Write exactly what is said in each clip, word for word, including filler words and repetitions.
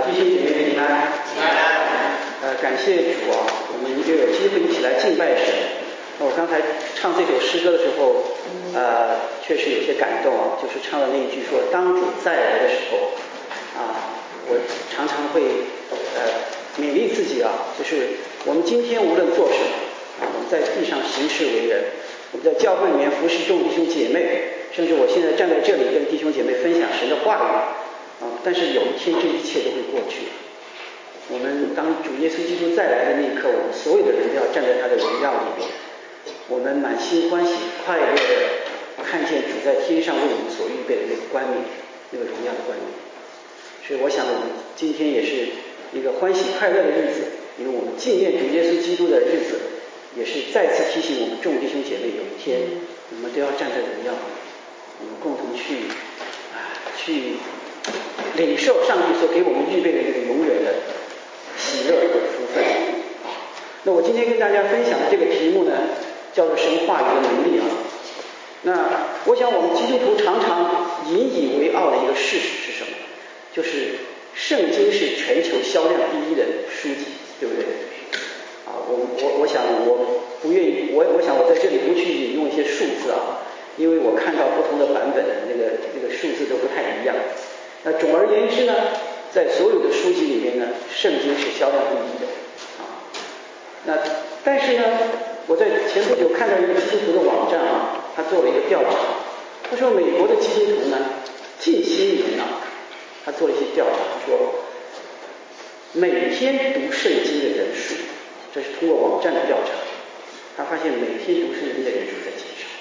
弟兄姐妹平安。呃，感谢主啊，我们又有机会一起来敬拜神。那我刚才唱这首诗歌的时候，呃，确实有些感动啊，就是唱的那一句说“当主再来的时候”，啊，我常常会呃勉励自己啊，就是我们今天无论做什么啊，我们在地上行事为人，我们在教会里面服侍众弟兄姐妹，甚至我现在站在这里跟弟兄姐妹分享神的话语啊，但是有一天这一切都会过去。我们当主耶稣基督再来的那一刻，我们所有的人都要站在他的荣耀里面，我们满心欢喜快乐的看见主在天上为我们所预备的那个冠冕，那个荣耀的冠冕。所以我想我们今天也是一个欢喜快乐的日子，因为我们纪念主耶稣基督的日子，也是再次提醒我们众弟兄姐妹，有一天我们都要站在荣耀里，我们共同去啊去领受上帝所给我们预备的这个永远的喜乐和福分。那我今天跟大家分享的这个题目呢，叫做神话语的能力啊。那我想我们基督徒常常引以为傲的一个事实是什么？就是圣经是全球销量第一的书籍，对不对？啊，我我我想我不愿意，我我想我在这里不去引用一些数字啊，因为我看到不同的版本的那个那个数字都不太一样。那总而言之呢，在所有的书籍里面呢，圣经是销量第一的啊。那但是呢，我在前不久看到一个基督徒的网站啊，他做了一个调查，他说美国的基督徒呢，近些年啊，他做了一些调查，他说每天读圣经的人数，这是通过网站的调查，他发现每天读圣经的人数在减少，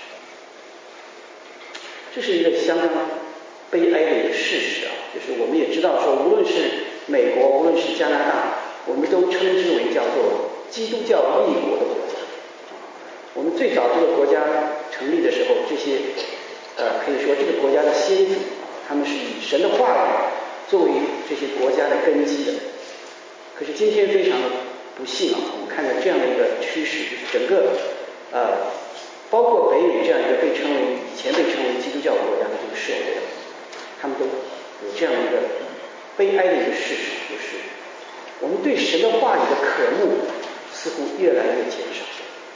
这是一个相当悲哀的一个事实啊，就是我们也知道说，无论是美国，无论是加拿大，我们都称之为叫做基督教立国的国家。我们最早这个国家成立的时候，这些呃可以说这个国家的先祖啊，他们是以神的话语作为这些国家的根基的。可是今天非常不幸啊，我们看到这样的一个趋势，就是整个呃包括北美这样一个被称为以前被称为基督教国家的这个社会，他们都有这样一个悲哀的一个事实，就是我们对神的话语的渴慕似乎越来越减少。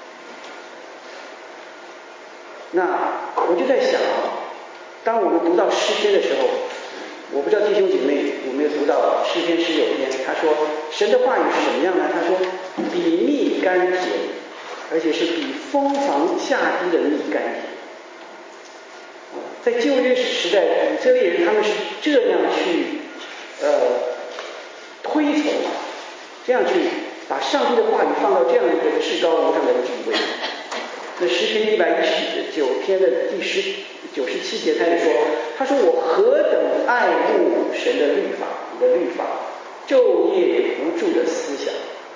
那我就在想啊，当我们读到诗篇的时候，我不知道弟兄姐妹有没有读到诗篇十九篇，他说神的话语是怎么样呢？他说比蜜甘甜，而且是比蜂房下滴的蜜甘甜。在旧约时代，以色列人他们是这样去呃推崇，这样去把上帝的话语放到这样一个至高无上的地位。那诗篇一百一十九篇的第十九十七节他也说，他说我何等爱慕神的律法，你的律法昼夜不住的思想。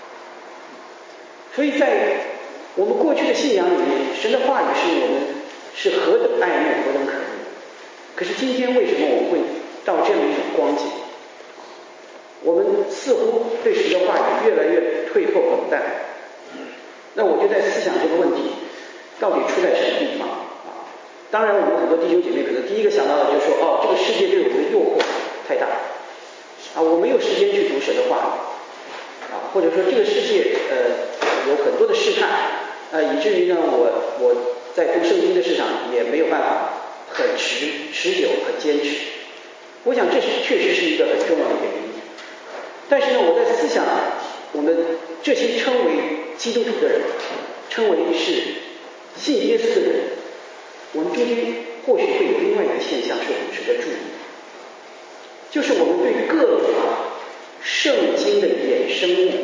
所以在我们过去的信仰里面，神的话语是我们是何等爱慕，何等渴慕。可是今天为什么我们会到这样一种光景？我们似乎对神的话语越来越退后冷淡。那我就在思想这个问题到底出在什么地方啊？当然我们很多弟兄姐妹可能第一个想到的就是说，哦，这个世界对我们的诱惑太大啊，我没有时间去读神的话语啊，或者说这个世界呃有很多的试探啊，以至于呢我我在读圣经的事上也没有办法很持持久很坚持。我想这是确实是一个很重要的原因。但是呢，我在思想我们这些称为基督徒的人，称为是信耶稣的人，我们中间或许会有另外一个现象是我们值得注意的，就是我们对各种圣经的衍生物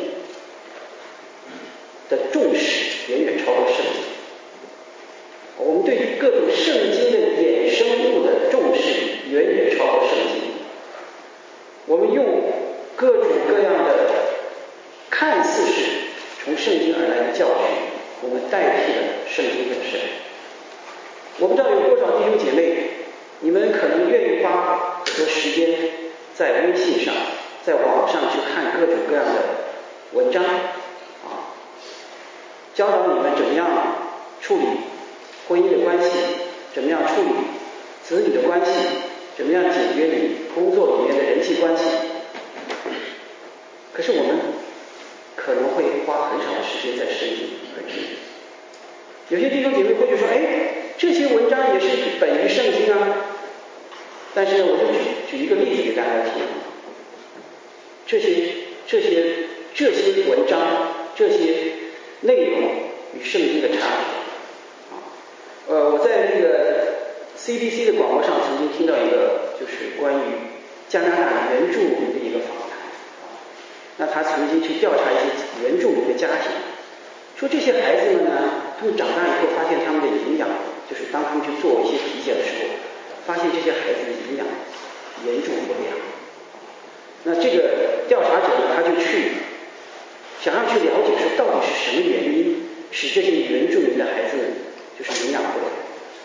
的重视远远超过圣经。我们对各种圣经的衍生物的重视远远超过圣经。我们用各种各样的看似是从圣经而来的教训，我们代替了圣经本身。我不知道有多少弟兄姐妹，你们可能愿意花很多时间在微信上，在网上去看各种各样的文章啊，教导你们怎么样处理婚姻的关系，怎么样处理子女的关系，怎么样解决你工作里面的人际关系。 些弟兄姐妹或者说，哎，这些文章也是本于圣经啊。但是呢，我就举举一个例子给大家听，这些这些这些文章这些内容与圣经的差别啊。呃，我在那个 C B C 的广播上曾经听到一个就是关于加拿大原住民的一个访谈啊。那他曾经去调查一些原住民的家庭，说这些孩子们呢，他们长大以后发现他们的营养，就是当他们去做一些体检的时候，发现这些孩子的营养严重不良。那这个调查者呢，他就去想要去了解说到底是什么原因使这些原住民的孩子就是营养不良。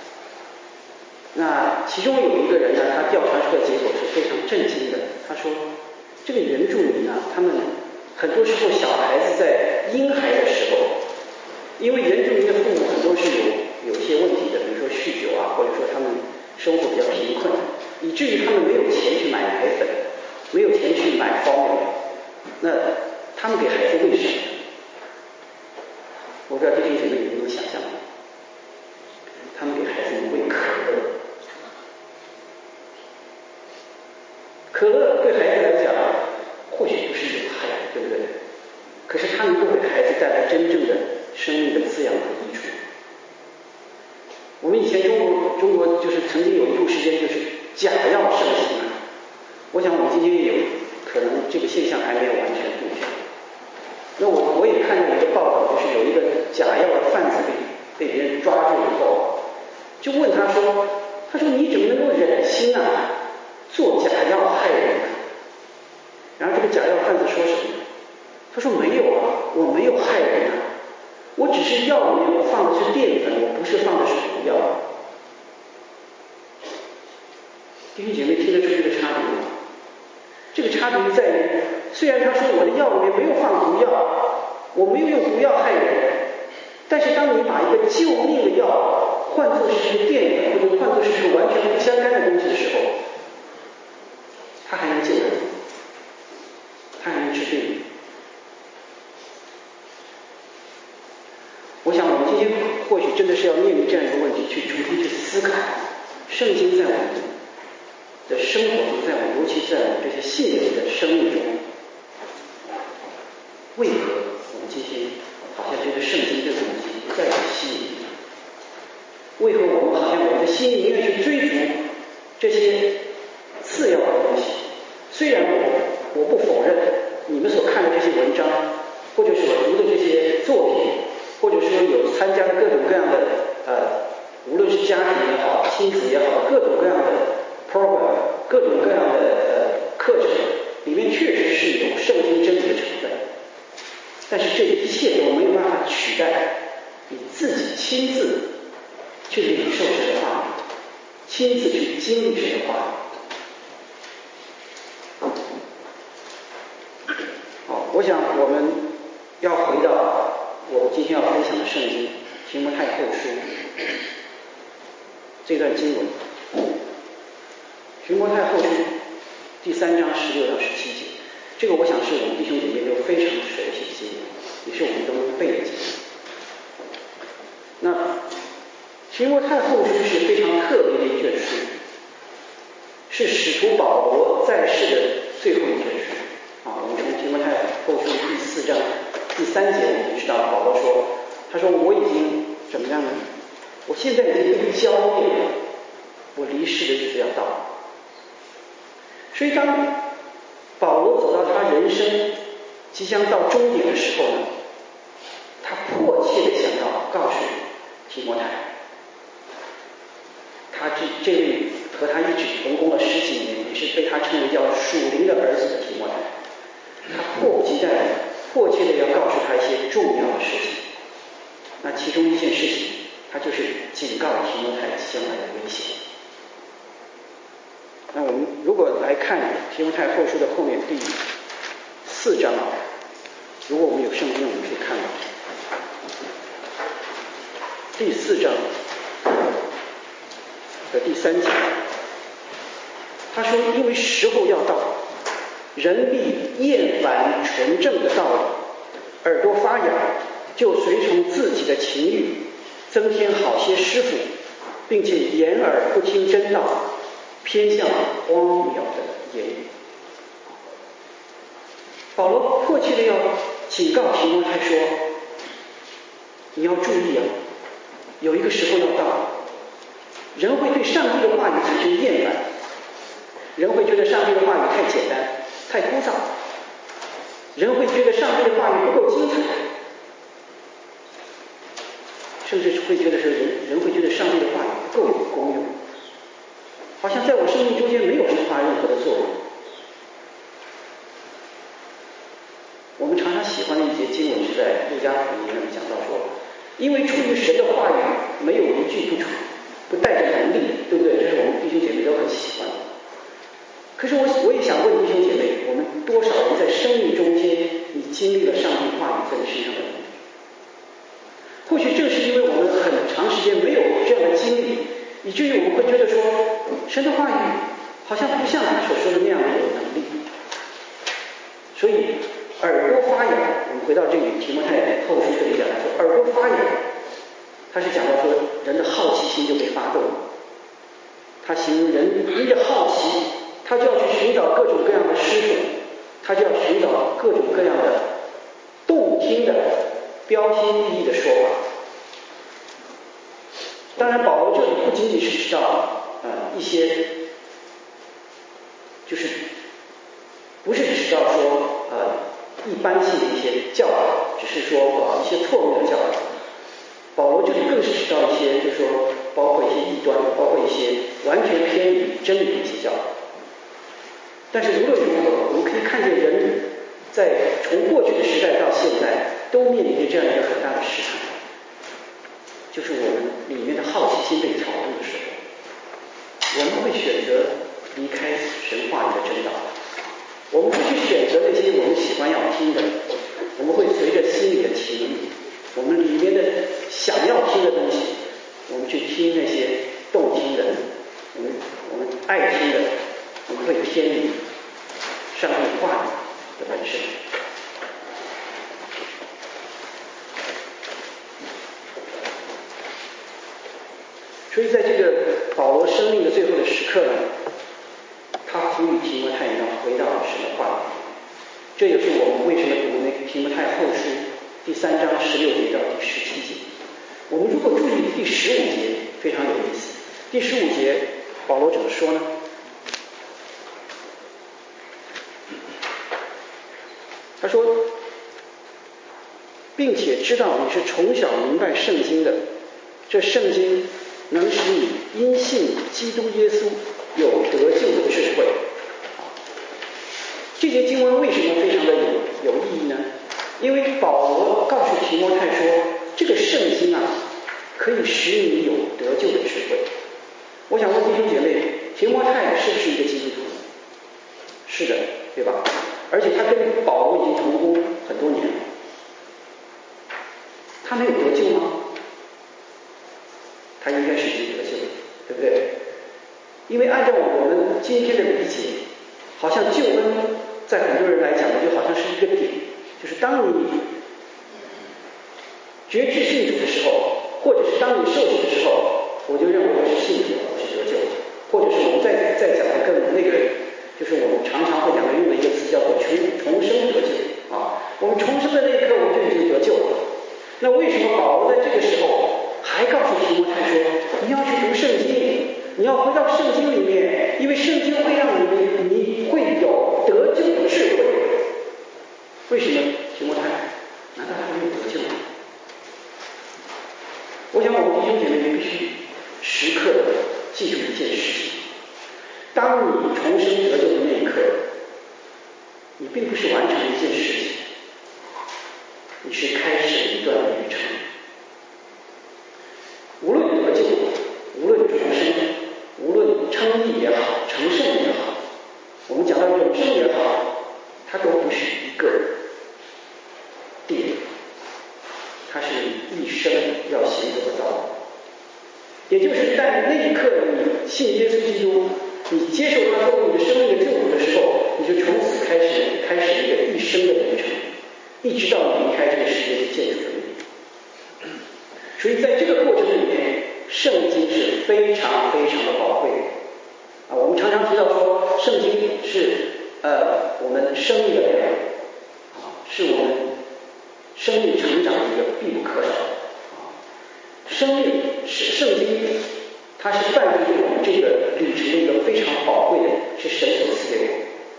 那其中有一个人呢，他调查出的结果是非常震惊的。他说，这个原住民呢，他们很多时候小孩子在婴孩的时候，因为原住民的父母很多是有有一些问题的，比如说酗酒啊，或者说他们生活比较贫困，以至于他们没有钱去买奶粉，没有钱去买方便面，那他们给孩子喂什么？我不知道弟兄姐妹能不能想象，他们给孩子们喂可乐。可乐对孩子来讲，或许不是有害，对不对？可是它能够给孩子带来真正的生命的滋养和益处。我们以前中国中国就是曾经有一度时间就是假药盛行啊，我想我们今天也有可能这个现象还没有完全杜绝。那我我也看到一个报道，就是有一个假药的贩子被被别人抓住以后，就问他说，他说你怎么能够忍心啊？做假药害人呢？然后这个假药贩子说什么？他说没有啊，我没有害人啊，我只是药里面我放的是淀粉，我不是放的是毒药。弟兄姐妹听得出这个差别吗？这个差别在于，虽然他说我的药里面没有放毒药，我没有用毒药害人，但是当你把一个救命的药换作是一个淀粉，或者换作是一个完全不相干的东西的时候，它还能救人，它还能治病。我想我们今天或许真的是要面临这样一个问题，去重新去思考圣经在我们的生活中，在我们尤其在我们这些信人的生命中，为何我们今天好像觉得圣经这个东西不再有吸引力？为何我们好像我们的心宁愿去追逐这些次要的东西？虽然我我不否认你们所看的这些文章，或者所读的这些作品，或者说有参加各种各样的呃，无论是家庭也好，亲子也好，各种各样的 program， 各种各样的呃课程，里面确实是有圣经真理的成分，但是这一切都没有办法取代你自己亲自去领受神的话语，亲自去经历神的话语。好，我想我们要回到我们今天要分享的圣经提摩太后书这段经文，提摩太后书第三章十六到十七节，这个我想是我们弟兄姐妹都非常熟悉的经文，也是我们都能背的经文。那提摩太后书是非常特别的一卷书，是使徒保罗在世的最后一卷书啊。我们从提摩太后书第四章第三节我们就知道，保罗说，他说我已经怎么样呢？我现在已经被浇灭了，我离世的日子要到了。所以当保罗走到他人生即将到终点的时候呢，他迫切的想要告诉提摩太，他这这位和他一起同工了十几年，也是被他称为叫属灵的儿子的提摩太，他迫不及待的迫切的要告诉他一些重要的事情。那其中一件事情，他就是警告提摩太将来的危险。那我们如果来看提摩太后书的后面第四章，如果我们有圣经，我们可以看到第四章的第三节，他说，因为时候要到，人必厌烦纯正的道理，耳朵发痒，就随从自己的情欲， 增添好些师傅，并且掩耳不听真道，偏向荒谬的言语。保罗迫切的要警告提摩太说，你要注意啊，有一个时候要到，人会对上帝的话语产生厌烦，人会觉得上帝的话语太简单太枯燥，人会觉得上帝的话语不够精彩，甚至会觉得是人人会觉得上帝的话语不够有功用，好像在我生命中间没有什么发任何的作用。我们常常喜欢的一节经文是在路加福音那里讲到说，因为出于神的话语没有一句不准，不带着能力，对不对？这是我们弟兄姐妹都很喜欢的。可是我我也想问弟兄姐妹，我们多少人在生命中间你经历了上帝话语在你身上的能力？或许正是因为我们很长时间没有这样的经历，以至于我们会觉得说，神的话语好像不像他所说的那样的有能力。所以耳朵发痒，我们回到这里提摩太后书这里讲来说，耳朵发痒，他是讲到说人的好奇心就被发动了。他形容人因着好奇，他就要去寻找各种各样的师傅，他就要寻找各种各样的动听的标新立异的说法。当然保罗这里不仅仅是提到呃一些就是不是提到说呃一般性的一些教导，只是说呃一些错误的教导。保罗这里更是提到一些就是说包括一些异端，包括一些完全偏离真理的一些教导。但是无论如何，我们可以看见人在从过去的时代到现在都面临着这样一个很大的试探，就是我们里面的好奇心被挑动的时候，我们会选择离开神话语的真道，我们会去选择那些我们喜欢要听的，我们会随着心里的情，我们里面的想要听的东西，我们去听那些动听的，我们我们爱听的，我们会偏离上帝话语的本身。所以在这个保罗生命的最后的时刻呢，他呼吁提摩太要回到神的话语。这也是我们为什么读那个提摩太后书第三章十六节到第十七节。我们如果注意第十五节，非常有意思。第十五节保罗怎么说呢？他说，并且知道你是从小明白圣经的，这圣经能使你因信基督耶稣有得救的智慧。这节经文为什么非常的有有意义呢？因为保罗告诉提摩太说，这个圣经啊，可以使你有得救的智慧。我想问弟兄姐妹，提摩太是不是一个基督徒？是的，对吧？而且他跟保罗已经同工很多年了，他没有得救吗？他应该是已经得救了，对不对？因为按照我们今天的理解，好像救恩在很多人来讲呢，就好像是一个点，就是当你决志信主的时候，或者是当你受洗的时候，我就认为我是信主了，我是得救了。或者是我们再再讲的更那个，就是我们常常会讲的用的一个词叫做重重生得救啊。我们重生的那一刻，我们就已经得救了。那为什么保罗在这个时候还告诉提摩太说，你要去读圣经，你要回到圣经里面，因为圣经会让你你会有得救的智慧。为什么提摩太？难道他没有得救吗？我想我们弟兄姐妹必须时刻记住一件事情，当你重生得救的那一刻，你并不是完成一件事情，你是开始一段旅程。无论得救，无论重生，无论称义也好，成圣也好，我们讲到永生也好，它都不是一个点，它是一生要行走的道路。也就是在那一刻你信耶稣基督，你接受他作为你的生命的救主的时候，你就从此开始开始一个一生的旅程，一直到你离开这个世界去见主的命。所以在这个过程非常非常的宝贵的。啊，我们常常提到说，圣经是呃我们生命的粮，啊，是我们生命成长的一个必不可少。啊，生命是圣经，它是伴随我们这个旅程的一个非常宝贵的，是神所赐给我们。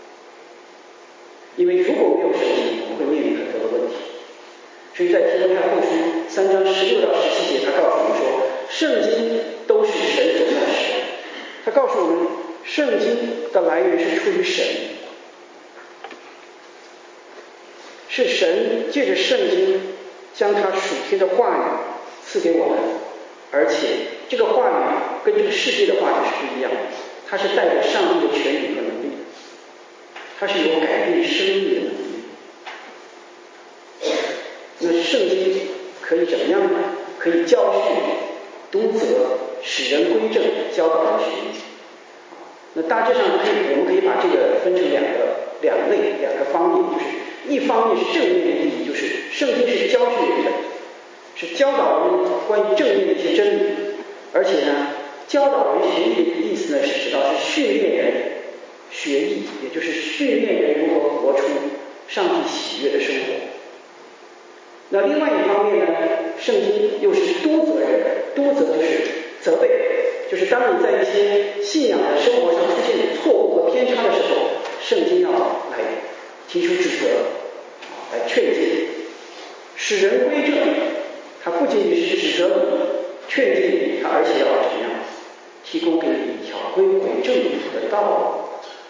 因为如果没有圣经，我们会面临很多的问题。所以在提摩太后书三章十六到十七节，他告诉我们说，圣经都是神所默示的。他告诉我们，圣经的来源是出于神，是神借着圣经将他属天的话语赐给我们，而且这个话语跟这个世界的话语是不一样的，它是带着上帝的权柄和能力的，它是有改变生命的能力。那圣经可以怎么样呢？可以教训、督责、使人归正、教导人学艺。那大致上可以，我们可以把这个分成两个两类两个方面，就是一方面是正面的意义，就是圣经是教训人的，是教导人关于正面的一些真理，而且呢，教导人学艺的意思呢，是指到是训练人学艺，也就是训练人如何活出上帝喜悦的生活。那另外一方面呢，圣经又是督责人，督责就是责备，就是当你在一些信仰的生活上出现错误和偏差的时候，圣经要来提出指责，来劝诫，使人归正。它不仅仅是指责你、劝诫你，它而且要怎么样？提供给你一条归回正途的道路。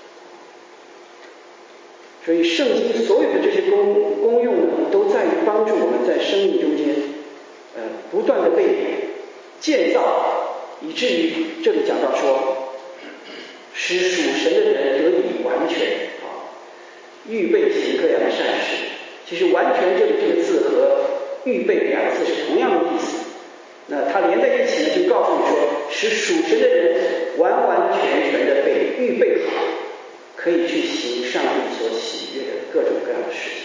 所以圣经所有的这些功功用呢，都在于帮助我们在生命中间，呃，不断的被建造，以至于这里讲到说，使属神的人得以完全啊，预备行各样的善事。其实完全这里这个字和预备两个字是同样的意思。那它连在一起呢，就告诉你说，使属神的人完完全全的被预备好，可以去行上帝所喜悦的各种各样的事情。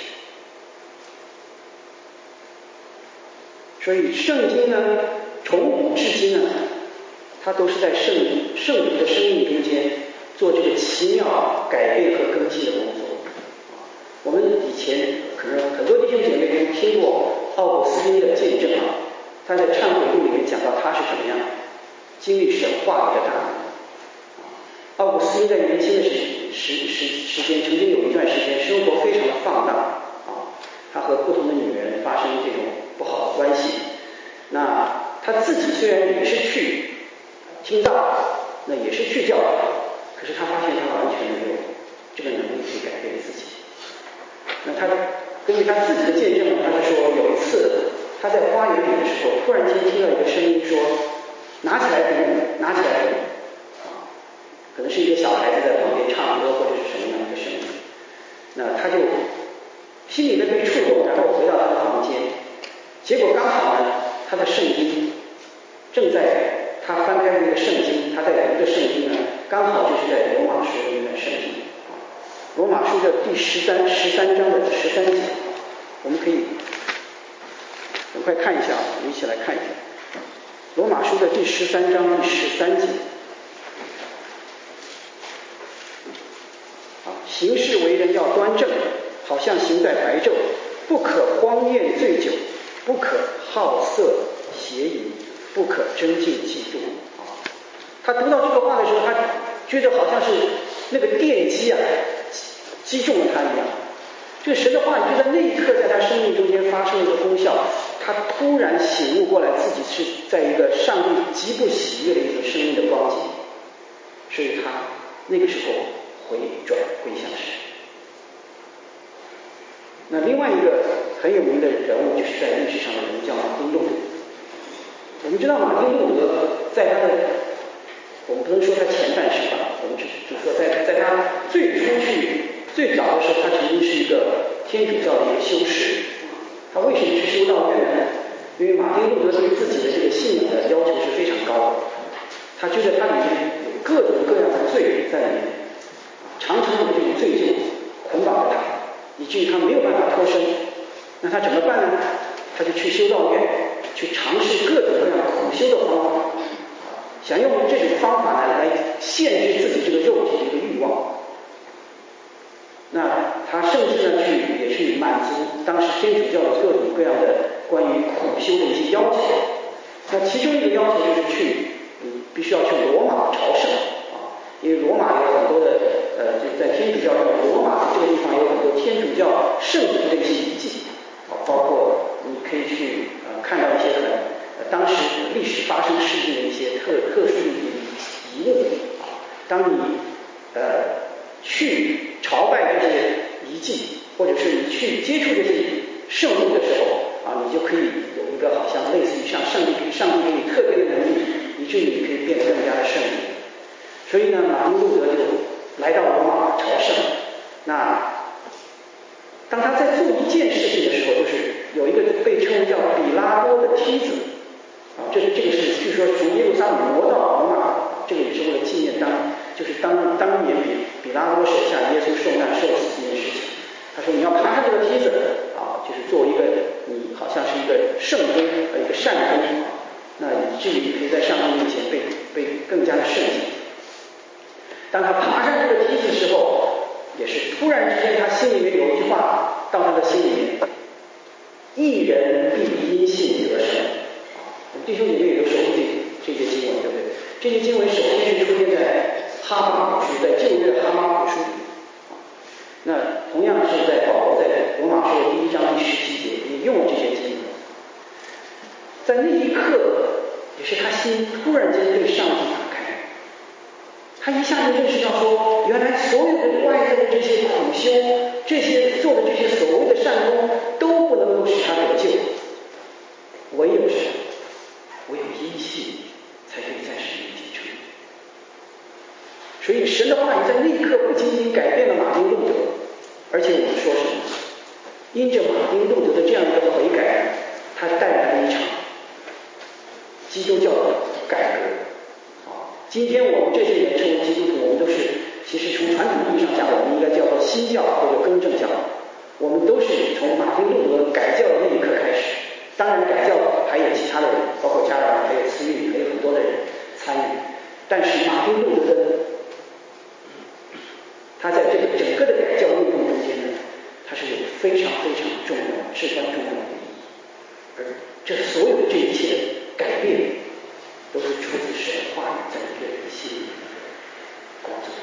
所以圣经呢，从古至今呢，它都是在圣圣徒的生命中间做这个奇妙改变和更新的工作。我们以前可能很多弟兄姐妹都听过奥古斯丁的见证啊，他在忏悔录里面讲到他是怎么样经历神话语的大能。奥古斯丁在年轻的时时时时间，曾经有一段时间生活非常的放荡啊，他和不同的女人发生这种不好的关系。那他自己虽然也是去听道，那也是去教导，可是他发现他完全没有这个能力去改变自己。那他根据他自己的见证，他就说有一次他在花园里的时候，突然间听到一个声音说：“拿起来读，拿起来读。”啊，可能是一个小孩子在旁边唱歌或者是什么样的一个声音。那他就心里面被触动，然后回到他的房间。结果刚好呢，他的圣经正在他翻开那个圣经，他在读的圣经呢，刚好就是在罗马书的那段圣经。罗马书的第十三十三章的十三节，我们可以很快看一下，我们一起来看一下。罗马书的第十三章第十三节，啊，行事为人要端正，好像行在白昼，不可荒宴醉酒，不可好色邪淫，不可争竞嫉妒。啊，他读到这个话的时候，他觉得好像是那个电击啊击中了他一样。这个神的话语就在那一刻在他生命中间发生了一个功效，他突然醒悟过来自己是在一个上帝极不喜悦的一个生命的光景，所以他那个时候回转归向神。那另外一个很有名的人物就是在历史上的人物叫马丁路德。我们知道马丁路德在他的，我们不能说他前半生吧，我们只只说在在他最初去最早的时候，他曾经是一个天主教的一个修士。他为什么去修道院呢？因为马丁路德对自己的这个信仰的要求是非常高的，他觉得他里面有各种各样的罪在里面，常常有这种罪疚捆绑着他，以至于他没有办法脱身。那他怎么办呢？他就去修道院，去尝试各种各样苦修的方法。 想用这种方法呢来限制自己这个肉体的一个欲望。那他甚至呢去也去满足当时天主教的各种各样的关于苦修的一些要求。那其中一个要求就是去，你必须要去罗马朝圣啊，因为罗马有很多的呃，就在天主教中，罗马这个地方有很多天主教圣人的一些遗迹啊，包括你可以去呃看到一些很呃当时历史发生事件的一些特特殊的一些遗物啊。当你呃去朝拜这些遗迹，或者是你去接触这些圣物的时候啊，你就可以有一个好像类似于像上帝上帝给你特别的能力，以至于你可以变得更加的圣洁。所以呢，马丁路德就来到罗马朝圣。那当他在做一件事情的时候，就是有一个被称为叫比拉多的梯子啊，这这个是据说从耶路撒冷挪到罗马，这个也是为了纪念当就是当当年比比拉多手下耶稣受难受死这件事情。他说你要爬上这个梯子啊，就是作为一个你好像是一个圣功呃一个善功啊，那以至于你可以在上帝面前被被更加的圣洁。当他爬上这个梯子的时候，也是突然之间他心里面有一句话到他的心里面，一人必因信得生啊。我们弟兄姐妹也都熟悉这这些经文，对不对？这些经文首先是出现在哈巴谷书，在旧约的哈巴谷书里。那同样是在保罗在罗马书的第一章第十七节也用了这些经文。在那一刻，也是他心突然间对上帝打开，他一下就认识到说，原来所有的外在的这些苦修，这些做的这些所谓的善功，都不能够使他得救，唯有神，唯有因信才可以在神面前成义。所以神的话语在那一刻不仅仅改变了马丁路德，而且我们说什么？因着马丁路德的这样一个悔改，他带来了一场基督教的改革啊！今天我们这些人称为基督徒，我们都是其实从传统意义上讲，我们应该叫做新教或者更正教。我们都是从马丁路德改教的那一刻开始。当然，改教还有其他的人，包括加尔文，还有慈运，还有很多的人参与。但是马丁路德的他在这个整个的改教运动中间呢，他是有非常非常重要、至关重要的意义。而这所有的这一切的改变，都是出自神的话语在一个人心里的工作。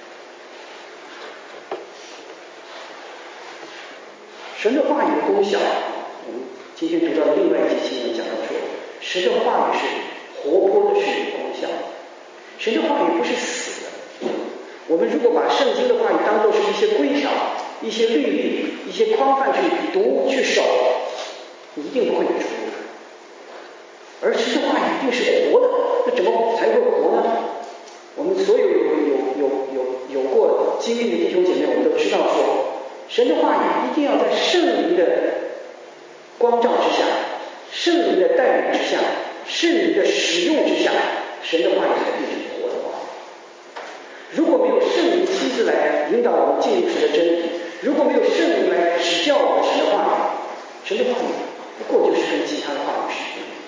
神的话语的功效，我们今天读到的另外一节经文讲到说，神的话语是活泼的，是有功效的。神的话语不是死的。我们如果把圣经的话语当作是一些规条、一些律例、一些框范去读去守，你一定不会有出路。而神的话语一定是活的，那怎么才会活呢？我们所有有有有有有过经历的弟兄姐妹，我们都知道说，神的话语一定要在圣灵的光照之下，圣灵的带领之下，圣灵的使用之下，神的话语才变成活的话语。如果没有圣灵亲自来引导我们进入神的真理，如果没有圣灵来指教我们神的话语，神的话语不过就是跟其他的话语是一样的。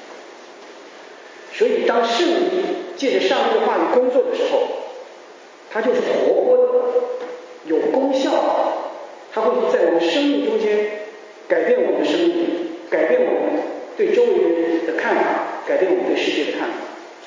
所以当圣灵借着上帝的话语工作的时候，它就是活泼的，有功效的，它会在我们生命中间改变我们的生命，改变我们对周围人的看法，改变我们对世界的看法。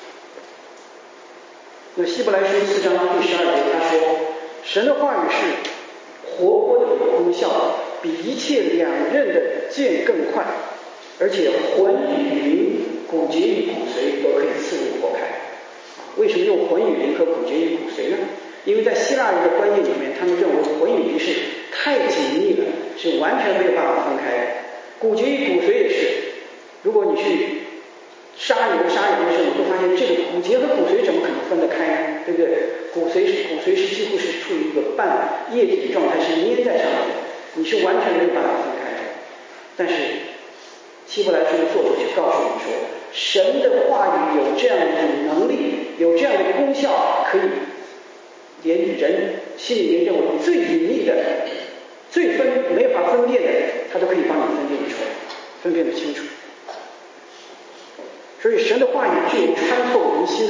那希伯来书四章第十二节他说，神的话语是活泼的，有功效的，比一切两刃的剑更快，而且魂与灵、骨节与骨髓都可以刺入破开。为什么用魂与灵和骨节与骨髓呢？因为在希腊人的观念里面，他们认为魂与灵是太紧密了，是完全没有办法分开的。骨节与骨髓也是，如果你去杀牛杀羊的时候，你会发现这个骨节和骨髓怎么可能分得开呢？对不对？骨髓是骨髓是几乎是处于一个半液体的状态，是粘在上面的，你是完全没有办法分开的。但是希伯来书的作者却告诉我们说，神的话语有这样的能力，有这样的功效，可以连人心里面认为最隐秘的、最分没法分辨的，他都可以帮你分辨出来，分辨得清楚。所以神的话语具有穿透人心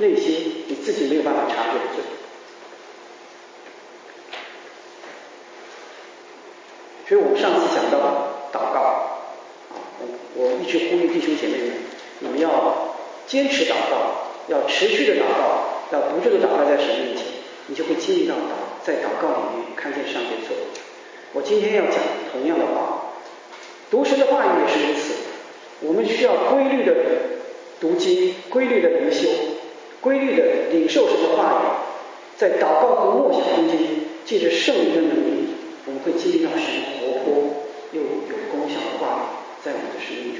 那些你自己没有办法察觉的罪。所以我们上次讲到祷告啊，我一直呼吁弟兄姐妹们，你们要坚持祷告，要持续的祷告，要不住的祷告在神面前，你就会经历到祷在祷告里面看见上帝做。我今天要讲同样的话，读神的话语也是如此。我们需要规律的读经，规律的灵修，规律的领受神的话语，在祷告和默想中间，借着圣灵的能力，我们会经历到神活泼又有功效的话语在我们的生命中。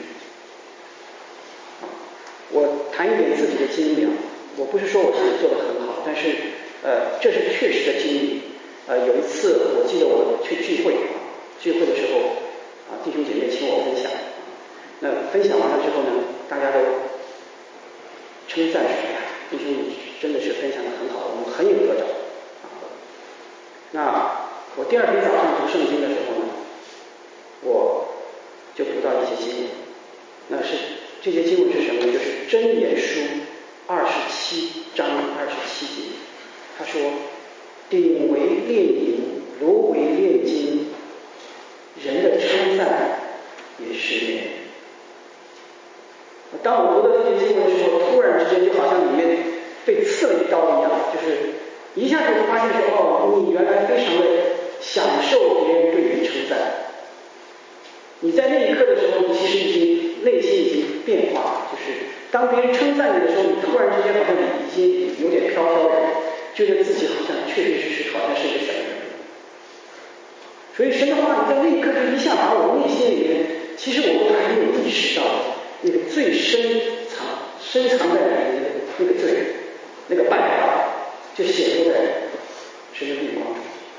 我谈一点自己的经历啊，我不是说我自己做得很好，但是呃，这是确实的经历。呃，有一次我记得我去聚会啊，聚会的时候啊，弟兄姐妹请我分享，那分享完了之后呢，大家都称赞说：“哎呀，弟兄你真的是分享得很好，我们很有得着。”啊，那我第二天早上读圣经的时候呢，我就读到一些经文，那是这些经文是什么呢？就是箴言书二十七章二十七节，他说：“鼎为炼银，炉为炼金，人的称赞也是炼。”当我读到这些经文的时候，突然之间就好像里面被刺了一刀一样，就是一下子就发现说：“哦，你原来非常的享受别人对你称赞。”你在那一刻的时候，其实已经内心已经变化了，就是当别人称赞你的时候，你突然之间好像已经有点飘飘然，觉得自己好像确确实实好像是一个神人。所以神的话，你在那一刻就一下把我内心里面，其实我都还没有意识到那个最深藏深藏在里面的那个罪，那个败坏，就显露在神的面光中。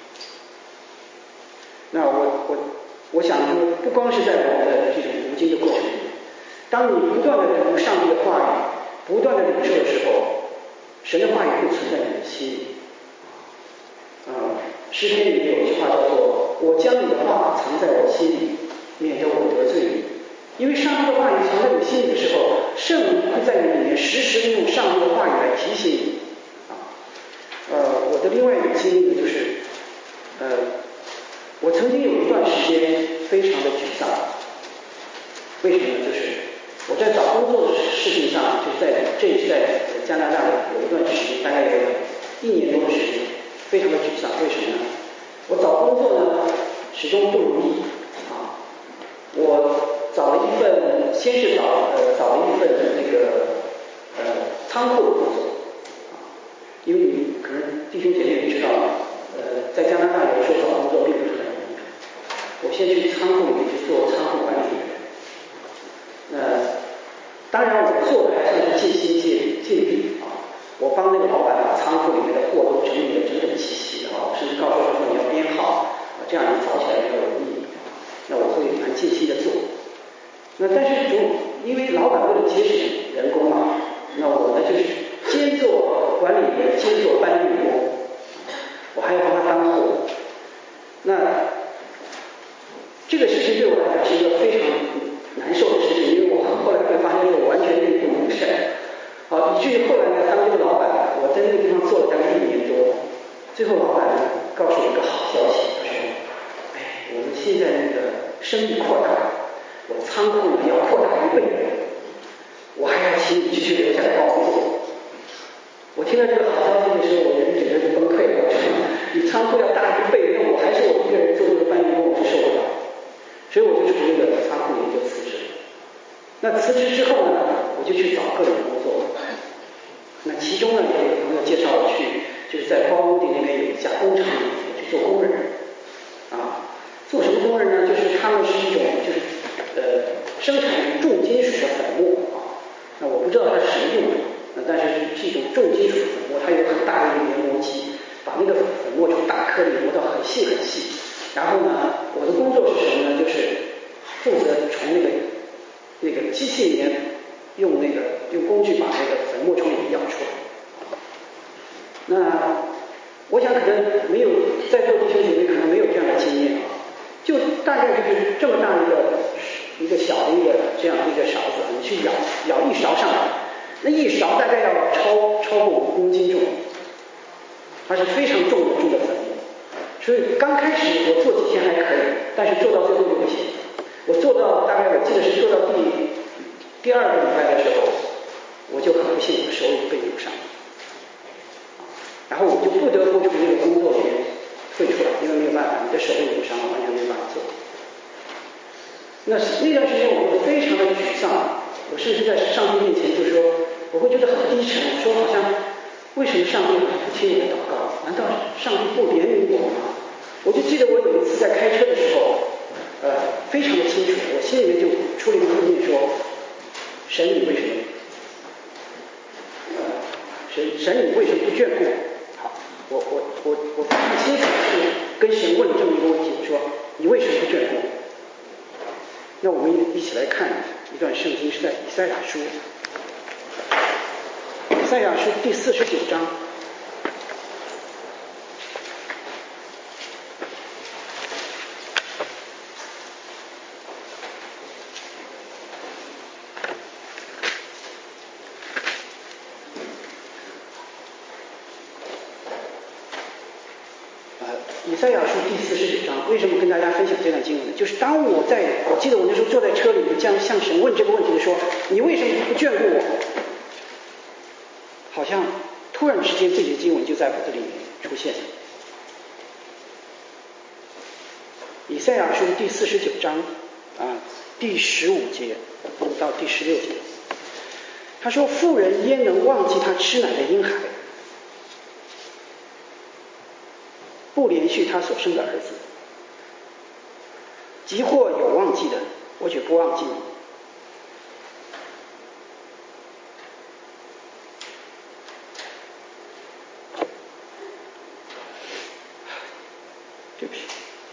那我我我想说，不光是在我们的这种读经的过程里，当你不断的读上帝的话语，不断的领受的时候，神的话语会存在你的心里。啊，诗篇里面有一句话叫做：“我将你的话藏在我心里，免得我得罪你。”因为上帝的话语藏在你心里的时候，圣灵会在你里面时时用上帝的话语来提醒你。啊，呃，我的另外一个经历呢，就是呃。我曾经有一段时间非常的沮丧，为什么呢？就是我在找工作的事情上，就是在这是在加拿大有一段时间，大概有一年多的时间，非常的沮丧。为什么呢？我找工作呢，始终不如意啊。我找了一份，先是找呃找了一份那个呃仓库的工作啊，因为你可能弟兄姐妹也知道，呃，在加拿大有时候找工作并不是很。我先去仓库里面去做仓库管理员，那当然我做的还算是尽心尽尽力啊。我帮那个老板把仓库里面的货都整理得整整齐齐的啊，甚至告诉他说你要编号啊，这样你找起来比较容易。那我会蛮尽心的做。那但是总因为老板为了节省人工嘛，那我呢就是兼做管理员，兼做搬运工，我还要帮他搬货。那这个事情对我来讲是一个非常难受的事情，因为我后来会发现我完全力不从心，啊，以至于后来呢，当这个老板，我在那个地方做了大概一年多，最后老板呢告诉我一个好消息，他说：“哎，我们现在那个生意扩大，我仓库呢要扩大一倍，我还要请你继续留下来帮我做。”我听到这个好消息的时候，我人整个就崩溃了。你仓库要大一倍，那我还是我一个人做这个搬运工，我是受不了。所以我就从那个仓库里就辞职。那辞职之后呢，我就去找各种工作。那其中呢，也有朋友介绍我去，就是在包工地那边有一家工厂里面去做工人。啊，做什么工人呢？就是他们是一种就是呃生产重金属的粉末啊。那我不知道它是什么用的，那但是是一种重金属的粉末，它有很大的一个研磨机，把那个粉末从大颗粒磨到很细很细。然后呢，我的工作是什么呢？就是负责从那个那个机器里面用那个用工具把那个粉末从里面舀出来。那我想可能没有在座弟兄姐妹可能没有这样的经验啊，就大概就是这么大一个一个小的一个这样的一个勺子，你去舀舀一勺上来， 那一勺大概要超超过五公斤重，它是非常重的重的粉末。所以刚开始我做几天还可以，但是做到最后就不行。我做到大概我记得是做到第第二个礼拜的时候，我就很不幸，我手已被扭伤了。然后我就不得不从这个工作里面退出来，因为没有办法，你的手被扭伤了，完全没办法做。那那段时间我就非常的沮丧，我甚至在上帝面前就说，我会觉得很低沉，我说好像为什么上帝还不听我的祷告？难道上帝不怜悯我吗？我就记得我有一次在开车的时候，呃，非常的清楚，我心里面就出了一个意念说，神你为什么？呃，神神你为什么不眷顾我？好，我我我我非常清楚是跟神问这么一个问题，我说你为什么不眷顾我？那我们一起来看一段圣经，是在以赛亚书，以赛亚书第四十九章。以赛亚书第四十九章，为什么跟大家分享这段经文呢？就是当我在，我记得我那时候坐在车里面，这样向神问这个问题的时候，你为什么不眷顾我？好像突然之间这节经文就在我这里面出现。以赛亚书第四十九章啊，第十五节到第十六节，他说：“妇人焉能忘记她吃奶的婴孩？不连续他所生的儿子，即或有忘记的，我却不忘记你。”对不起，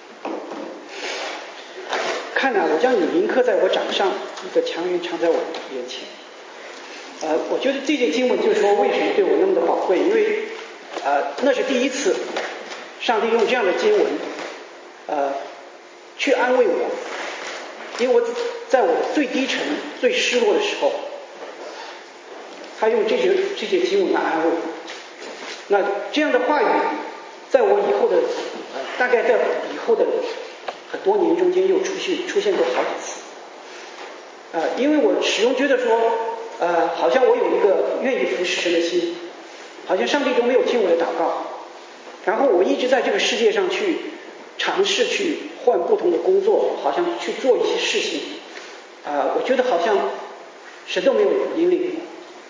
看啊，我将你铭刻在我掌上，一个强援常在我眼前。呃，我觉得这节经文就是说，为什么对我那么的宝贵？因为呃，那是第一次。上帝用这样的经文，呃，去安慰我，因为我在我最低沉、最失落的时候，他用这些这些经文来安慰我。那这样的话语，在我以后的，呃，大概在以后的很多年中间又出现出现过好几次。呃，因为我始终觉得说，呃，好像我有一个愿意服侍神的心，好像上帝都没有听我的祷告。然后我一直在这个世界上去尝试去换不同的工作，好像去做一些事情，啊、呃，我觉得好像神都没有引领我，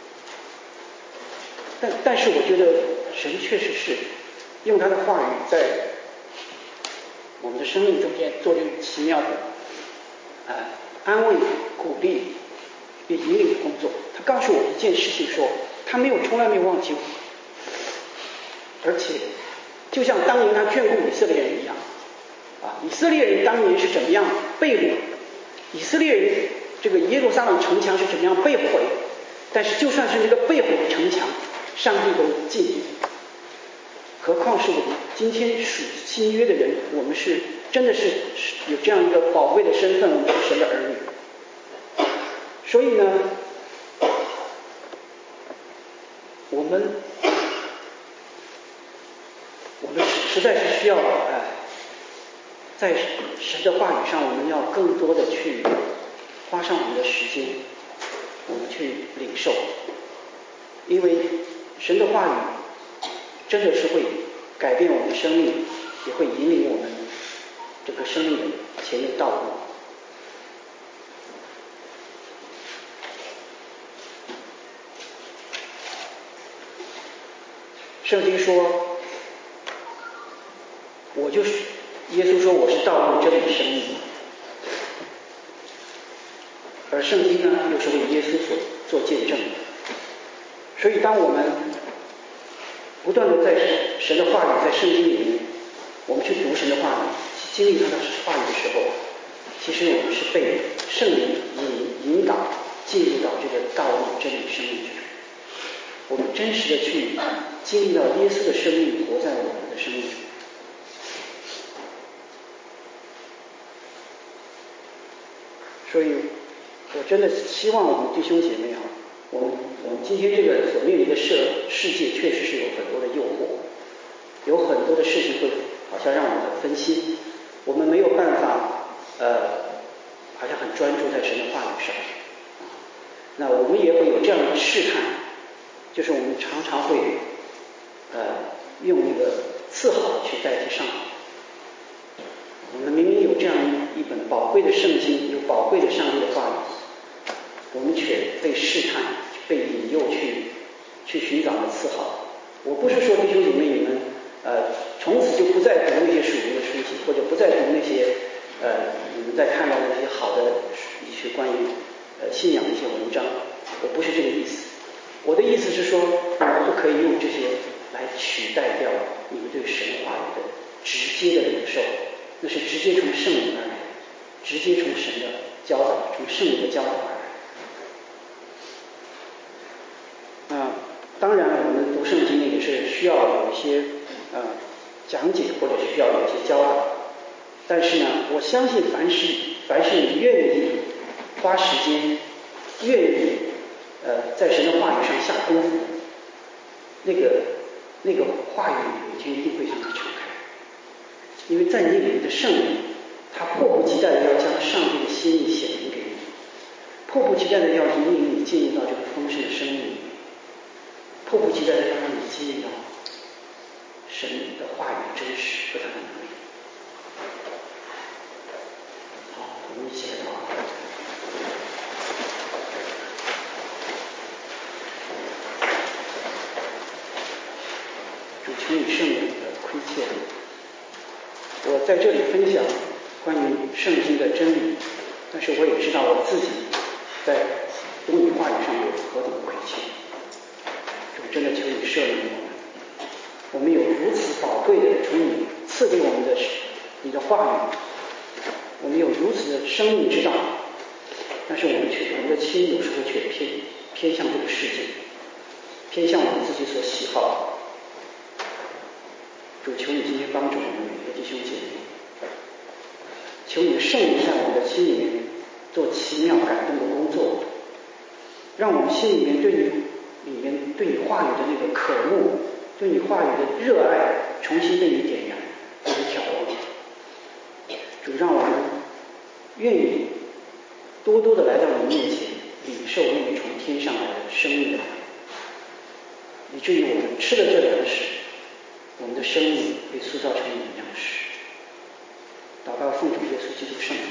但但是我觉得神确实是用他的话语在我们的生命中间做这个奇妙的，呃，安慰、鼓励与引领的工作。他告诉我一件事情说，他没有从来没有忘记我，而且就像当年他眷顾以色列人一样，啊，以色列人当年是怎么样被掳，以色列人这个耶路撒冷城墙是怎么样被毁，但是就算是那个被毁的城墙，上帝都纪念。何况是我们今天属新约的人，我们是真的是有这样一个宝贵的身份，我们是神的儿女。所以呢，我们我们实在是需要呃，在神的话语上，我们要更多的去花上我们的时间，我们去领受，因为神的话语真的是会改变我们的生命，也会引领我们整个生命的前面道路。圣经说，我就是耶稣说我是道路真理生命，而圣经呢又是为耶稣所做见证的。所以当我们不断的在神的话语在圣经里面，我们去读神的话语，经历他的话语的时候，其实我们是被圣灵引引导进入到这个道路真理生命之中，我们真实的去经历到耶稣的生命活在我们的生命中。所以我真的希望我们弟兄姐妹啊， 我们我们今天这个所面临的世世界确实是有很多的诱惑，有很多的事情会好像让我们很分心，我们没有办法呃好像很专注在神的话语上。那我们也会有这样的试探，就是我们常常会呃用一个次好的去代替上帝。我们明明有这样一本宝贵的圣经，有宝贵的上帝的话语，我们却被试探、被引诱去去寻找了次好。我不是说弟兄姐妹你们呃从此就不再读那些属灵的书籍，或者不再读那些呃你们在看到那些好的一些关于呃信仰的一些文章，我不是这个意思。我的意思是说，我们不可以用这些来取代掉你们对神话语的直接的领受，那是直接从圣灵而来，直接从神的教导，从圣灵的教导而来。啊、呃，当然我们读圣经也是需要有一些呃讲解，或者是需要有一些教导。但是呢，我相信凡是凡是你愿意花时间，愿意呃在神的话语上下功夫，那个那个话语有一天一定会向你敞开，因为在你里面的圣灵，他迫不及待的要将上帝的心意显明给你，迫不及待的要引领你进入到这个丰盛的生命里面，迫不及待的要让你经历到神的话语的真实和他的能力。好，我们一起来祷告。主，求你赦免我的亏欠。我在这里分享关于圣经的真理，但是我也知道我自己在读你话语上有何等亏欠。主，真的求你赦免我们。我们有如此宝贵的从你赐给我们的你的话语，我们有如此的生命之道，但是我们却我们的心有时候却偏偏向这个世界，偏向我们自己所喜好的。主，求你今天帮助我们每个弟兄姐妹，求你的圣灵在我们的心里面做奇妙感动的工作，让我们心里面对你里面对你话语的那个渴慕，对你话语的热爱重新被你点燃，被你挑旺。主，让我们愿意多多的来到你面前，领受那一从天上来的生命的粮，以至于我们吃了这粮食，我们的生命被塑造成你的样式。祷告奉主耶稣基督圣名。